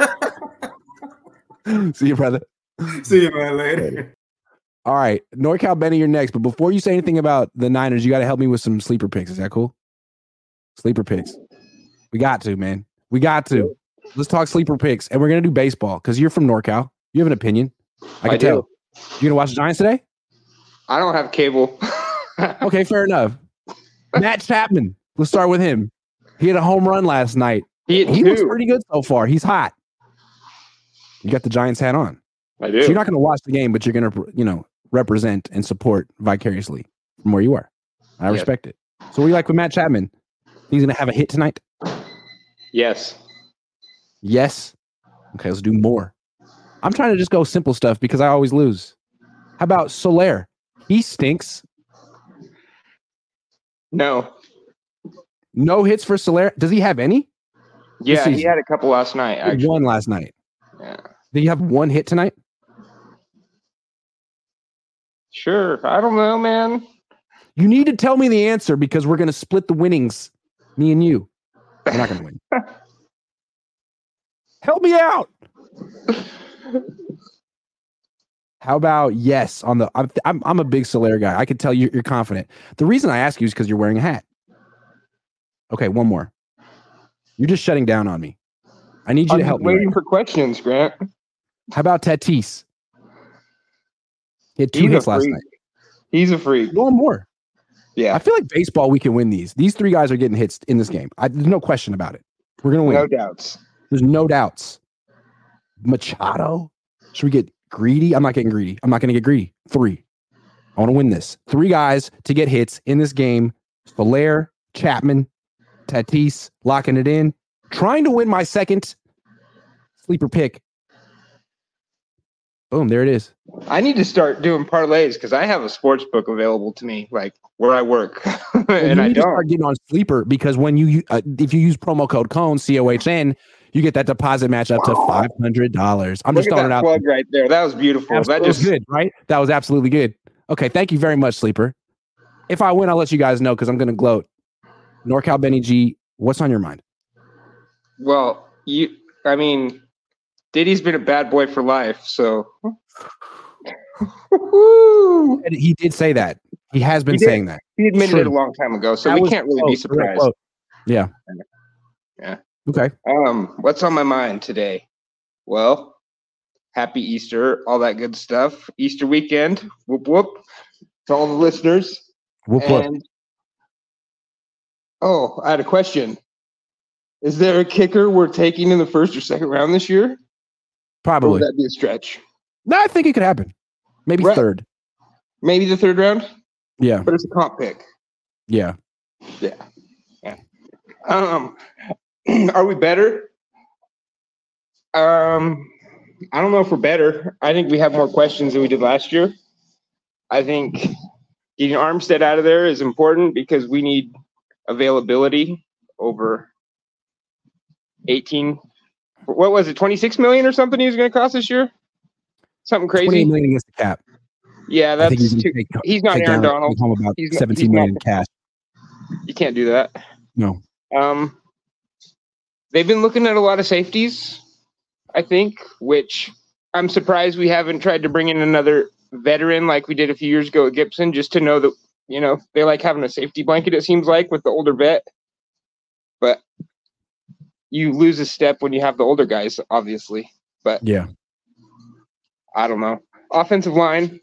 Speaker 3: See you, brother.
Speaker 6: See you, man, later.
Speaker 3: All right, NorCal Benny, you're next. But before you say anything about the Niners, you got to help me with some sleeper picks. Is that cool? Sleeper picks. We got to, man. We got to. Let's talk sleeper picks, and we're gonna do baseball because you're from NorCal. You have an opinion. I can
Speaker 7: I do.
Speaker 3: tell. You gonna watch the Giants today?
Speaker 7: I don't have cable.
Speaker 3: Okay, fair enough. Matt Chapman. Let's start with him. He had a home run last night.
Speaker 7: He,
Speaker 3: He looks
Speaker 7: too.
Speaker 3: pretty good so far. He's hot. You got the Giants hat on.
Speaker 7: I do.
Speaker 3: So you're not going to watch the game, but you're going to, you know, represent and support vicariously from where you are. I
Speaker 7: Yes.
Speaker 3: respect it. So what do you like with Matt Chapman? He's going to have a hit tonight?
Speaker 7: Yes.
Speaker 3: Yes. Okay, let's do more. I'm trying to just go simple stuff because I always lose. How about Soler? He stinks.
Speaker 7: No.
Speaker 3: No hits for Soler. Does he have any?
Speaker 7: Yeah, he
Speaker 3: season.
Speaker 7: had a couple last night.
Speaker 3: He had
Speaker 7: Actually.
Speaker 3: one last night.
Speaker 7: Yeah.
Speaker 3: Did you have one hit tonight?
Speaker 7: Sure. I don't know, man.
Speaker 3: You need to tell me the answer because we're going to split the winnings, me and you. We're not going to win. Help me out. How about yes on the? I'm I'm, I'm a big Soler guy. I could tell you you're confident. The reason I ask you is because you're wearing a hat. Okay, one more. You're just shutting down on me. I need you
Speaker 7: I'm
Speaker 3: to help
Speaker 7: just
Speaker 3: me.
Speaker 7: waiting for questions, Grant.
Speaker 3: How about Tatis? He had two
Speaker 7: He's a
Speaker 3: hits last
Speaker 7: freak.
Speaker 3: night.
Speaker 7: He's a freak.
Speaker 3: One more. I
Speaker 7: Yeah.
Speaker 3: feel like baseball, we can win these. These three guys are getting hits in this game. I, there's no question about it. We're going to win.
Speaker 7: No doubts.
Speaker 3: There's no doubts. Machado? Should we get greedy? I'm not getting greedy. I'm not going to get greedy. Three. I want to win this. Three guys to get hits in this game. Soler, Chapman, Tatis locking it in, trying to win my second sleeper pick. Boom, there it is.
Speaker 7: I need to start doing parlays because I have a sports book available to me, like where I work,
Speaker 3: Well,
Speaker 7: and
Speaker 3: you
Speaker 7: I
Speaker 3: need to
Speaker 7: don't.
Speaker 3: start getting on sleeper because when you uh, if you use promo code COHN C O H N, you get that deposit match up to five hundred dollars. I'm
Speaker 7: Look
Speaker 3: just
Speaker 7: at
Speaker 3: throwing
Speaker 7: that
Speaker 3: it out.
Speaker 7: plug right there. That was beautiful.
Speaker 3: That
Speaker 7: That
Speaker 3: was
Speaker 7: just
Speaker 3: good, right? That was absolutely good. Okay, thank you very much, sleeper. If I win, I'll let you guys know because I'm going to gloat. NorCal Benny G, what's on your mind?
Speaker 7: well, you. I mean, Diddy's been a bad boy for life, so.
Speaker 3: And he did say that. He has been
Speaker 7: He did.
Speaker 3: saying that.
Speaker 7: He admitted
Speaker 3: True.
Speaker 7: it a long time ago, so
Speaker 3: That
Speaker 7: we
Speaker 3: was
Speaker 7: can't really
Speaker 3: close,
Speaker 7: be
Speaker 3: real
Speaker 7: surprised.
Speaker 3: close. Yeah.
Speaker 7: Yeah.
Speaker 3: Okay.
Speaker 7: Um, what's on my mind today? Well, happy Easter, all that good stuff. Easter weekend, whoop whoop, to all the listeners.
Speaker 3: Whoop, whoop.
Speaker 7: And oh, I had a question. Is there a kicker we're taking in the first or second round this year? Or
Speaker 3: Probably.
Speaker 7: would that be a stretch?
Speaker 3: No, I think it could happen. Maybe
Speaker 7: Right.
Speaker 3: third.
Speaker 7: Maybe the third round,
Speaker 3: Yeah.
Speaker 7: but it's a comp pick.
Speaker 3: Yeah.
Speaker 7: Yeah. Yeah. Um, are we better? Um, I don't know if we're better. I think we have more questions than we did last year. I think getting Armstead out of there is important because we need availability over eighteen. What was it? twenty-six million or something he was going to cost this year? Something
Speaker 3: twenty-eight
Speaker 7: crazy.
Speaker 3: million against the cap.
Speaker 7: Yeah,
Speaker 3: I
Speaker 7: that's
Speaker 3: think he's, gonna
Speaker 7: too,
Speaker 3: take,
Speaker 7: he's not
Speaker 3: take
Speaker 7: Aaron
Speaker 3: down,
Speaker 7: Donald.
Speaker 3: take home about
Speaker 7: He's not-
Speaker 3: seventeen
Speaker 7: he's
Speaker 3: million
Speaker 7: not-
Speaker 3: in cash.
Speaker 7: You can't do that.
Speaker 3: No.
Speaker 7: Um, they've been looking at a lot of safeties, I think, which I'm surprised we haven't tried to bring in another veteran like we did a few years ago at Gibson, just to know that, you know, they like having a safety blanket, it seems like, with the older vet. But you lose a step when you have the older guys, obviously. But
Speaker 3: Yeah.
Speaker 7: I don't know. Offensive line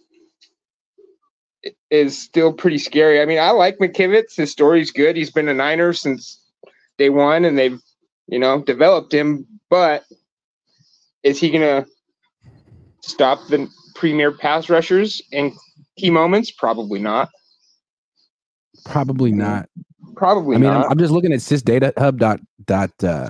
Speaker 7: is still pretty scary. I mean, I like McKivitz. His story's good. He's been a Niner since day one, and they've, you know, developed him. But is he going to stop the premier pass rushers in key moments? Probably not.
Speaker 3: Probably not.
Speaker 7: Probably
Speaker 3: I mean, I'm,
Speaker 7: not.
Speaker 3: I'm just looking at sysdatahub dot dot uh,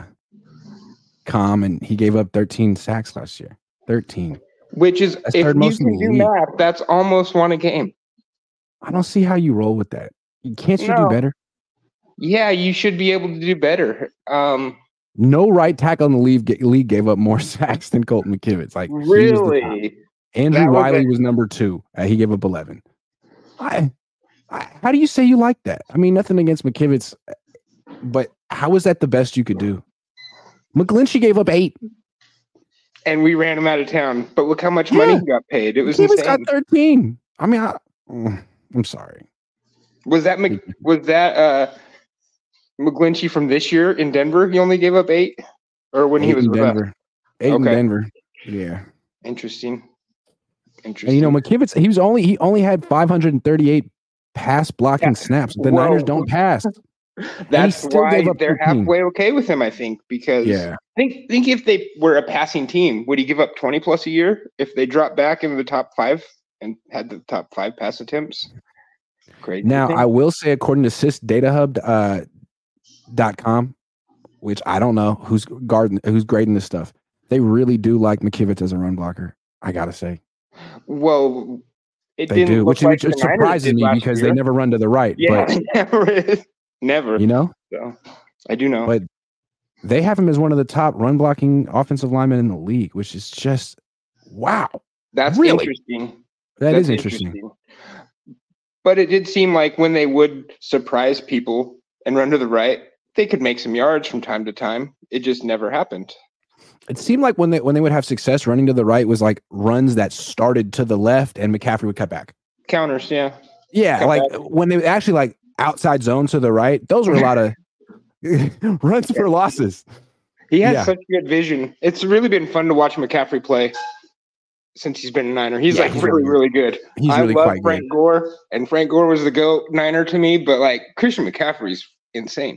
Speaker 3: com, and he gave up thirteen sacks last year. thirteen.
Speaker 7: Which is,
Speaker 3: That's
Speaker 7: if
Speaker 3: third
Speaker 7: you
Speaker 3: most in
Speaker 7: can
Speaker 3: the
Speaker 7: do
Speaker 3: league.
Speaker 7: math, that's almost one a game.
Speaker 3: I don't see how you roll with that. Can't you
Speaker 7: No.
Speaker 3: do better?
Speaker 7: Yeah, you should be able to do better. Um,
Speaker 3: No right tackle in the league, league gave up more sacks than Colton McKivitz. Like he was the top.
Speaker 7: really?
Speaker 3: Andrew
Speaker 7: That was
Speaker 3: Wiley
Speaker 7: a-
Speaker 3: was number two. Uh, he gave up eleven. I, I, how do you say you like that? I mean, nothing against McKivitz, but how is that the best you could do? McGlinchey gave up eight.
Speaker 7: And we ran him out of town. But look how much money
Speaker 3: Yeah.
Speaker 7: he got paid. It was
Speaker 3: McKivitz
Speaker 7: insane.
Speaker 3: got thirteen. I mean, I, mm, I'm sorry.
Speaker 7: Was that Mc, was that uh, McGlinchey from this year in Denver? He only gave up eight, or when he
Speaker 3: Eight
Speaker 7: was
Speaker 3: in
Speaker 7: with us?
Speaker 3: Denver. Eight in
Speaker 7: Okay.
Speaker 3: Denver. Yeah.
Speaker 7: Interesting.
Speaker 3: And
Speaker 7: Interesting.
Speaker 3: you know, McKivitz, he was only he only had five hundred thirty-eight pass blocking
Speaker 7: Yeah.
Speaker 3: snaps. The
Speaker 7: Whoa.
Speaker 3: Niners don't pass.
Speaker 7: That's
Speaker 3: still
Speaker 7: why
Speaker 3: gave up
Speaker 7: they're
Speaker 3: thirteen.
Speaker 7: halfway okay with him. I think because
Speaker 3: Yeah.
Speaker 7: think think if they were a passing team, would he give up twenty plus a year if they dropped back into the top five and had the top five pass attempts? Great.
Speaker 3: Now, I will say, according to sysdatahub uh, dot com, which I don't know who's guarding, who's grading this stuff, they really do like McKivitz as a run blocker. I gotta say,
Speaker 7: well, it
Speaker 3: they
Speaker 7: didn't
Speaker 3: do,
Speaker 7: look
Speaker 3: which,
Speaker 7: like
Speaker 3: which
Speaker 7: the Niners
Speaker 3: surprises
Speaker 7: did
Speaker 3: me
Speaker 7: last
Speaker 3: because
Speaker 7: year.
Speaker 3: they never run to the right.
Speaker 7: Yeah,
Speaker 3: But
Speaker 7: never, never.
Speaker 3: you know,
Speaker 7: So I do know.
Speaker 3: but they have him as one of the top run blocking offensive linemen in the league, which is just wow.
Speaker 7: That's
Speaker 3: really?
Speaker 7: interesting.
Speaker 3: That
Speaker 7: That's
Speaker 3: is interesting.
Speaker 7: But it did seem like when they would surprise people and run to the right, they could make some yards from time to time. It just never happened.
Speaker 3: It seemed like when they when they would have success running to the right was like runs that started to the left and McCaffrey would cut back.
Speaker 7: Counters, yeah.
Speaker 3: Yeah,
Speaker 7: Cut
Speaker 3: like
Speaker 7: back.
Speaker 3: when they actually like outside zone to the right, those were a lot of runs for losses.
Speaker 7: He has
Speaker 3: Yeah.
Speaker 7: such good vision. It's really been fun to watch McCaffrey play since he's been a Niner. He's
Speaker 3: Yeah,
Speaker 7: like
Speaker 3: he's
Speaker 7: really,
Speaker 3: really
Speaker 7: really good.
Speaker 3: He's
Speaker 7: I
Speaker 3: really
Speaker 7: love
Speaker 3: quite
Speaker 7: Frank
Speaker 3: good.
Speaker 7: Gore, and Frank Gore was the GOAT Niner to me, but like Christian McCaffrey's insane.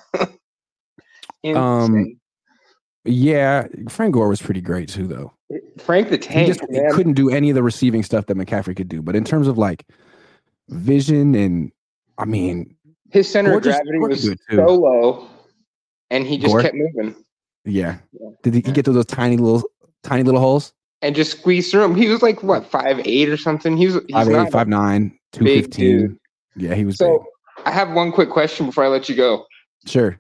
Speaker 7: insane.
Speaker 3: Um, Yeah, Frank Gore was pretty great too, though.
Speaker 7: Frank the
Speaker 3: He
Speaker 7: Tank,
Speaker 3: just he
Speaker 7: man.
Speaker 3: couldn't do any of the receiving stuff that McCaffrey could do. But in terms of like vision and, I mean,
Speaker 7: His center
Speaker 3: Gore
Speaker 7: of
Speaker 3: just-
Speaker 7: gravity
Speaker 3: Gore could
Speaker 7: was
Speaker 3: do it too.
Speaker 7: so low, and he just
Speaker 3: Gore?
Speaker 7: kept moving
Speaker 3: Yeah. Did he get to those tiny little tiny little holes?
Speaker 7: and just squeezed through him. He was like what five eight or something. He's he's
Speaker 3: Five
Speaker 7: not
Speaker 3: eight, five nine, two
Speaker 7: big
Speaker 3: fifteen.
Speaker 7: dude.
Speaker 3: Yeah, he was
Speaker 7: So
Speaker 3: big.
Speaker 7: I have one quick question before I let you go.
Speaker 3: Sure.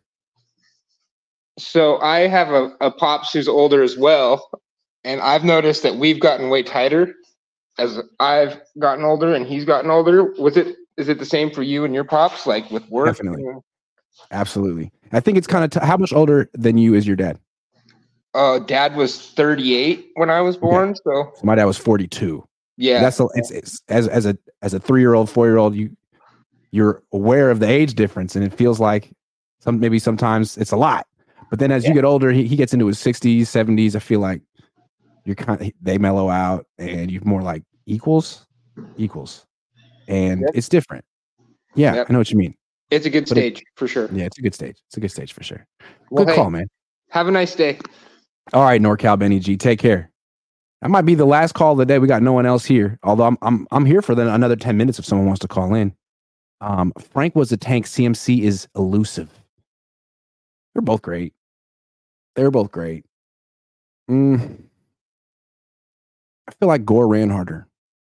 Speaker 7: So I have a, a pops who's older as well, and I've noticed that we've gotten way tighter as I've gotten older and he's gotten older. Was it is it the same for you and your pops, like with work?
Speaker 3: Definitely. Absolutely. I think it's kind of t- how much older than you is your dad?
Speaker 7: Uh, dad was thirty-eight when I was born, so
Speaker 3: So my dad was forty-two.
Speaker 7: yeah,
Speaker 3: That's a, it's, it's as as a as a three-year-old, four-year-old, you you're aware of the age difference, and it feels like some maybe sometimes it's a lot. But then as you
Speaker 7: Yeah.
Speaker 3: get older, he, he gets into his sixties, seventies. I feel like you're kind of they mellow out, and you're more like equals, equals, and
Speaker 7: Yep.
Speaker 3: it's different. Yeah,
Speaker 7: Yep.
Speaker 3: I know what you mean.
Speaker 7: it's a good
Speaker 3: But it-
Speaker 7: stage for sure.
Speaker 3: Yeah, it's a good stage. It's a good stage for sure.
Speaker 7: Well,
Speaker 3: Good
Speaker 7: hey,
Speaker 3: call, man.
Speaker 7: have a nice day.
Speaker 3: All right, NorCal Benny G, take care. That might be the last call of the day. We got no one else here. Although I'm I'm I'm here for the, another ten minutes if someone wants to call in. Um, Frank was a tank. C M C is elusive. They're both great. They're both great. Mm. I feel like Gore ran harder.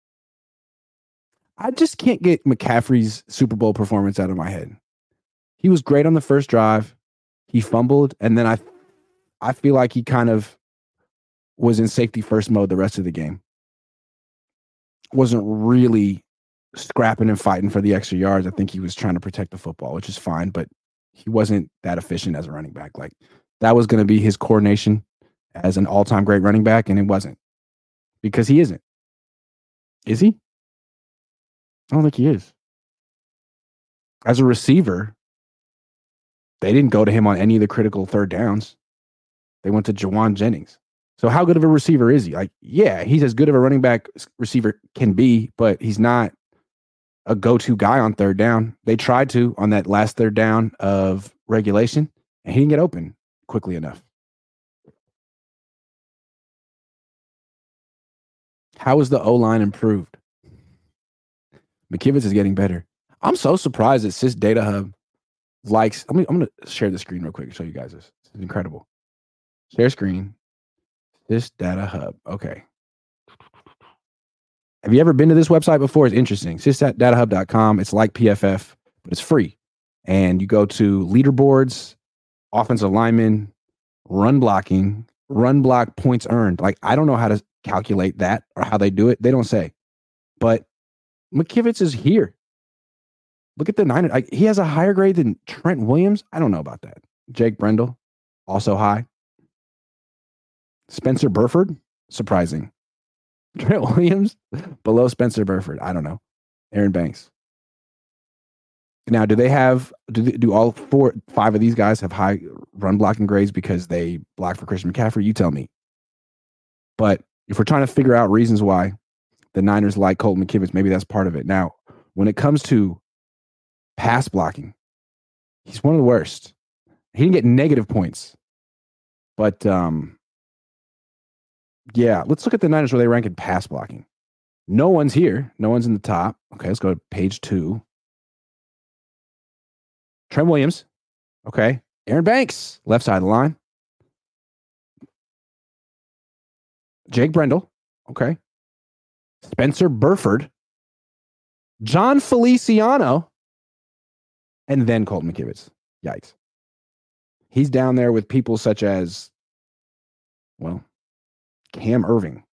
Speaker 3: I just can't get McCaffrey's Super Bowl performance out of my head. He was great on the first drive. He fumbled, and then I I feel like he kind of was in safety first mode the rest of the game. Wasn't really scrapping and fighting for the extra yards. I think he was trying to protect the football, which is fine, but he wasn't that efficient as a running back. Like that was going to be his coordination as an all-time great running back, and it wasn't because he isn't. Is he? I don't think he is. As a receiver, they didn't go to him on any of the critical third downs. They went to Jawan Jennings. So how good of a receiver is he? Like, yeah, he's as good of a running back receiver can be, but he's not a go-to guy on third down. They tried to on that last third down of regulation, and he didn't get open quickly enough. How is the O-line improved? McKivitz is getting better. I'm so surprised that Sys Data Hub likes. I'm, I'm going to share the screen real quick and show you guys this. This is incredible. Share screen. This Data Hub. Okay. Have you ever been to this website before? It's interesting. sys data hub dot com. It's like P F F, but it's free. And you go to leaderboards, offensive linemen, run blocking, run block points earned. Like, I don't know how to calculate that or how they do it. They don't say. But McKivitz is here. Look at the nine. I, he has a higher grade than Trent Williams. I don't know about that. Jake Brendel, also high. Spencer Burford, surprising. Trent Williams, below Spencer Burford. I don't know. Aaron Banks. Now, do they have, do, they, do all four, five of these guys have high run blocking grades because they blocked for Christian McCaffrey? You tell me. But if we're trying to figure out reasons why the Niners like Colton McKivitz, maybe that's part of it. Now, when it comes to pass blocking, he's one of the worst. He didn't get negative points. But, um, yeah, let's look at the Niners where they rank in pass blocking. No one's here. No one's in the top. Okay, let's go to page two. Trent Williams. Okay. Aaron Banks, left side of the line. Jake Brendel. Okay. Spencer Burford. John Feliciano. And then Colton McKivitz. Yikes. He's down there with people such as, well, Cam Irving,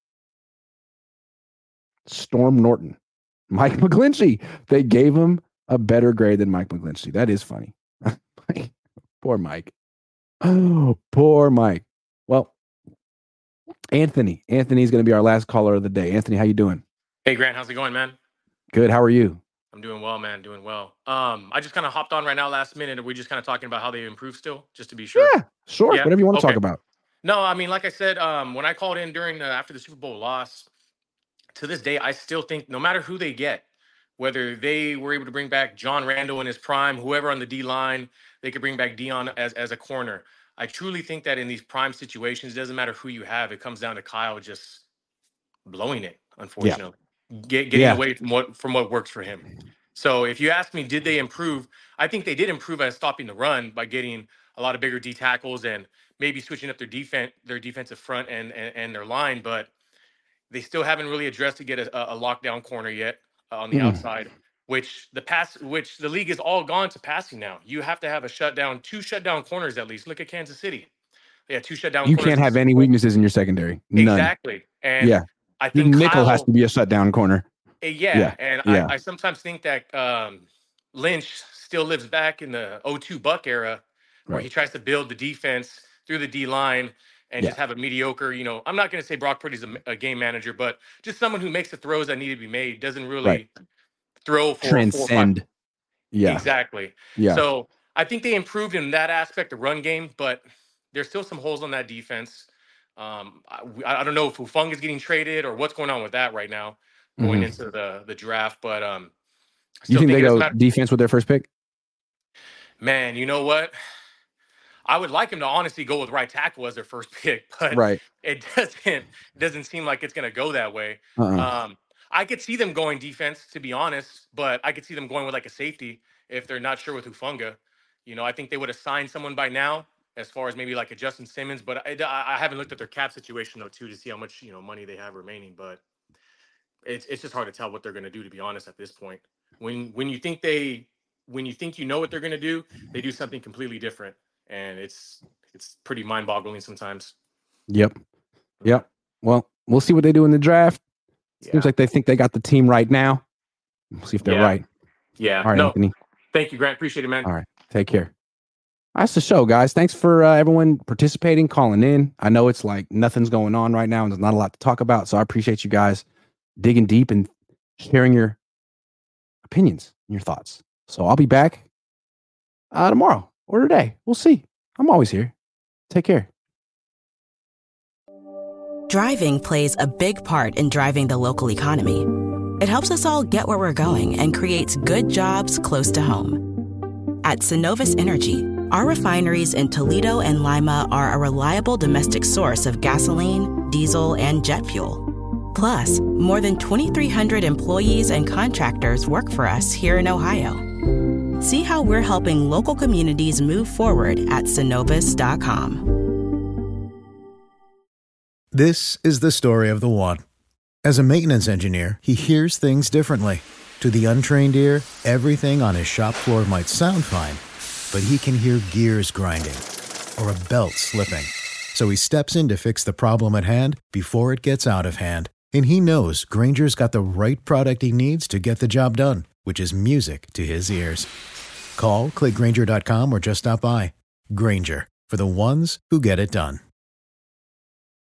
Speaker 3: Storm Norton, Mike McGlinchey. They gave him a better grade than Mike McGlinchey. That is funny. Poor Mike. Oh, poor Mike. Well, Anthony. Anthony's going to be our last caller of the day. Anthony, how you doing?
Speaker 8: Hey, Grant. How's it going, man?
Speaker 3: Good. How are you?
Speaker 8: I'm doing well, man. Doing well. Um, I just kind of hopped on right now last minute. Are we just kind of talking about how they improved still, just to be sure?
Speaker 3: Yeah, sure.
Speaker 8: Yeah?
Speaker 3: Whatever you want to
Speaker 8: Okay.
Speaker 3: talk about.
Speaker 8: No, I mean, like I said, um, when I called in during the, after the Super Bowl loss, to this day, I still think no matter who they get, whether they were able to bring back John Randall in his prime, whoever on the D line, they could bring back Dion as, as a corner. I truly think that in these prime situations, it doesn't matter who you have. It comes down to Kyle just blowing it, unfortunately, Get, getting
Speaker 3: Yeah.
Speaker 8: away from what from what works for him. So if you ask me, did they improve? I think they did improve at stopping the run by getting a lot of bigger D tackles and maybe switching up their defense, their defensive front and, and, and their line, but they still haven't really addressed to get a, a lockdown corner yet uh, on the mm. outside, which the pass, which the league is all gone to passing now. You have to have a shutdown, two shutdown corners at least. Look at Kansas City. Yeah, two shutdown
Speaker 3: You
Speaker 8: corners.
Speaker 3: can't have any weaknesses in your secondary. None.
Speaker 8: Exactly. And
Speaker 3: yeah.
Speaker 8: I think
Speaker 3: nickel
Speaker 8: Kyle,
Speaker 3: has to be a shutdown corner.
Speaker 8: Yeah. yeah. And
Speaker 3: yeah.
Speaker 8: I, I sometimes think that um, Lynch still lives back in the oh two Buck era where right. he tries to build the defense through the D line and yeah. just have a mediocre, you know, I'm not going to say Brock Purdy's a, a game manager, but just someone who makes the throws that need to be made, doesn't really right. throw for
Speaker 3: transcend.
Speaker 8: Four,
Speaker 3: yeah.
Speaker 8: Exactly.
Speaker 3: Yeah.
Speaker 8: So I think they improved in that aspect, the run game, but there's still some holes on that defense. Um, I, I don't know if Hufanga is getting traded or what's going on with that right now going mm-hmm. into the, the draft, but um,
Speaker 3: you think, think they go matter- defense with their first pick?
Speaker 8: Man, you know what? I would like him to honestly go with right tackle as their first pick, but
Speaker 3: right.
Speaker 8: it doesn't it doesn't seem like it's going to go that way.
Speaker 3: Uh-uh.
Speaker 8: Um, I could see them going defense, to be honest, but I could see them going with like a safety if they're not sure with Hufanga. You know, I think they would have signed someone by now as far as maybe like a Justin Simmons, but I, I haven't looked at their cap situation though too to see how much, you know, money they have remaining. But it's it's just hard to tell what they're going to do, to be honest, at this point. When when you think they when you think you know what they're going to do, they do something completely different. And it's it's pretty mind-boggling sometimes.
Speaker 3: Yep. Yep. Well, we'll see what they do in the draft. Yeah. Seems like they think they got the team right now. We'll see if they're
Speaker 8: yeah.
Speaker 3: right.
Speaker 8: Yeah.
Speaker 3: All right,
Speaker 8: no.
Speaker 3: Anthony.
Speaker 8: Thank you, Grant. Appreciate it, man.
Speaker 3: All right. Take care. That's the show, guys. Thanks for uh, everyone participating, calling in. I know it's like nothing's going on right now and there's not a lot to talk about. So I appreciate you guys digging deep and sharing your opinions and your thoughts. So I'll be back uh, tomorrow. Or today. We'll see. I'm always here. Take care.
Speaker 1: Driving plays a big part in driving the local economy. It helps us all get where we're going and creates good jobs close to home. At Synovus Energy, our refineries in Toledo and Lima are a reliable domestic source of gasoline, diesel, and jet fuel. Plus, more than twenty-three hundred employees and contractors work for us here in Ohio. See how we're helping local communities move forward at Synovus dot com.
Speaker 2: This is the story of the one. As a maintenance engineer, he hears things differently. To the untrained ear, everything on his shop floor might sound fine, but he can hear gears grinding or a belt slipping. So he steps in to fix the problem at hand before it gets out of hand. And he knows Grainger's got the right product he needs to get the job done, which is music to his ears. Call, click Grainger dot com, or just stop by. Grainger, for the ones who get it done.